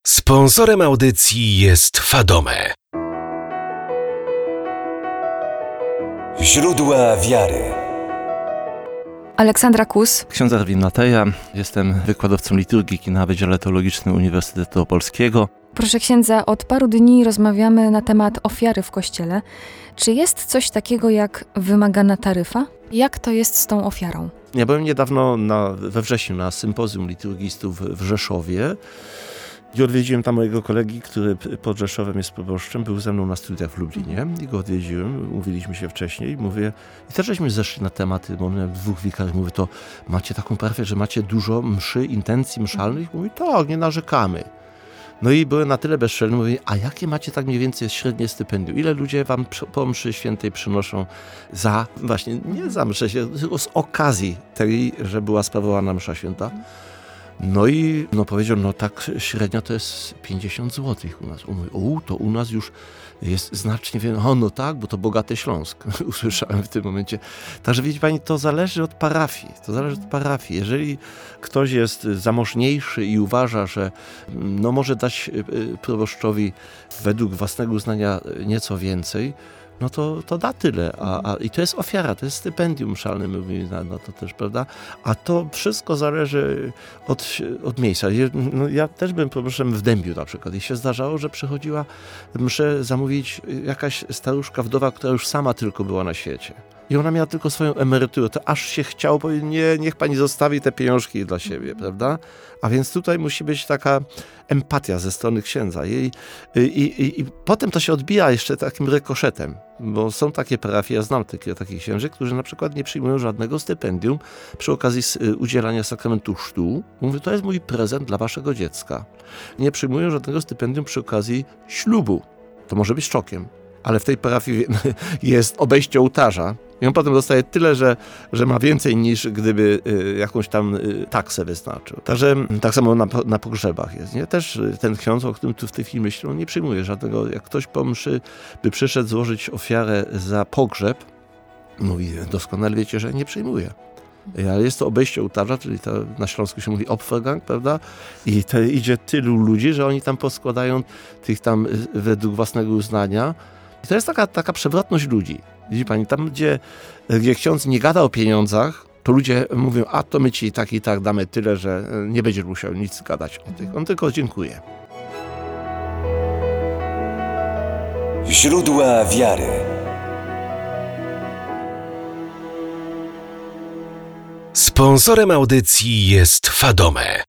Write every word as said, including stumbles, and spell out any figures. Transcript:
Sponsorem audycji jest Fadome. Źródła wiary. Aleksandra Kus. Ksiądz Erwin Mateja. Jestem wykładowcą liturgiki na Wydziale Teologicznym Uniwersytetu Opolskiego. Proszę księdza, od paru dni rozmawiamy na temat ofiary w Kościele. Czy jest coś takiego jak wymagana taryfa? Jak to jest z tą ofiarą? Ja byłem niedawno na, we wrześniu na sympozjum liturgistów w Rzeszowie i odwiedziłem tam mojego kolegi, który pod Rzeszowem jest proboszczem, był ze mną na studiach w Lublinie i go odwiedziłem, mówiliśmy się wcześniej, mówię, i też żeśmy zeszli na tematy, bo miałem dwóch wikarzy, mówię, to macie taką parafię, że macie dużo mszy, intencji mszalnych? Mówi, tak, nie narzekamy. No i byłem na tyle bezczelny, mówię, a jakie macie tak mniej więcej średnie stypendium? Ile ludzie wam po mszy świętej przynoszą za, właśnie nie za mszę, tylko z okazji tej, że była sprawowana msza święta? No i no powiedział, no tak średnio to jest pięćdziesiąt złotych u nas. Mówi, o, to u nas już jest znacznie więcej. O, no tak, bo to bogaty Śląsk, usłyszałem w tym momencie. Także wiecie pani, to zależy od parafii. To zależy od parafii. Jeżeli ktoś jest zamożniejszy i uważa, że no może dać proboszczowi według własnego uznania nieco więcej, no to, to da tyle. A, a, I to jest ofiara, to jest stypendium mszalne, my mówimy na no to też, prawda? A to wszystko zależy od, od miejsca. No, ja też byłem proboszczem w Dębiu na przykład i się zdarzało, że przychodziła mszę zamówić jakaś staruszka, wdowa, która już sama tylko była na świecie. I ona miała tylko swoją emeryturę, to aż się chciało powiedzieć, nie, niech pani zostawi te pieniążki dla siebie, prawda? A więc tutaj musi być taka empatia ze strony księdza. I, i, i, i potem to się odbija jeszcze takim rykoszetem, bo są takie parafie, ja znam takie, takich księży, którzy na przykład nie przyjmują żadnego stypendium przy okazji udzielania sakramentu chrztu. Mówię, to jest mój prezent dla waszego dziecka. Nie przyjmują żadnego stypendium przy okazji ślubu. To może być szokiem. Ale w tej parafii jest obejście ołtarza i on potem dostaje tyle, że, że ma więcej niż gdyby y, jakąś tam y, taksę wyznaczył. Także tak samo na, na pogrzebach jest. Nie? Też ten ksiądz, o którym tu w tej chwili myślę, on nie przyjmuje żadnego, jak ktoś po mszy by przyszedł złożyć ofiarę za pogrzeb, mówi, doskonale wiecie, że nie przyjmuje. Ale jest to obejście ołtarza, czyli to na Śląsku się mówi Opfergang, prawda? I to idzie tylu ludzi, że oni tam poskładają tych tam według własnego uznania. I to jest taka, taka przewrotność ludzi. Widzi pani, tam gdzie, gdzie ksiądz nie gada o pieniądzach, to ludzie mówią, a to my ci tak i tak damy tyle, że nie będziesz musiał nic gadać o tych. On tylko dziękuję. Źródła wiary. Sponsorem audycji jest Fadome.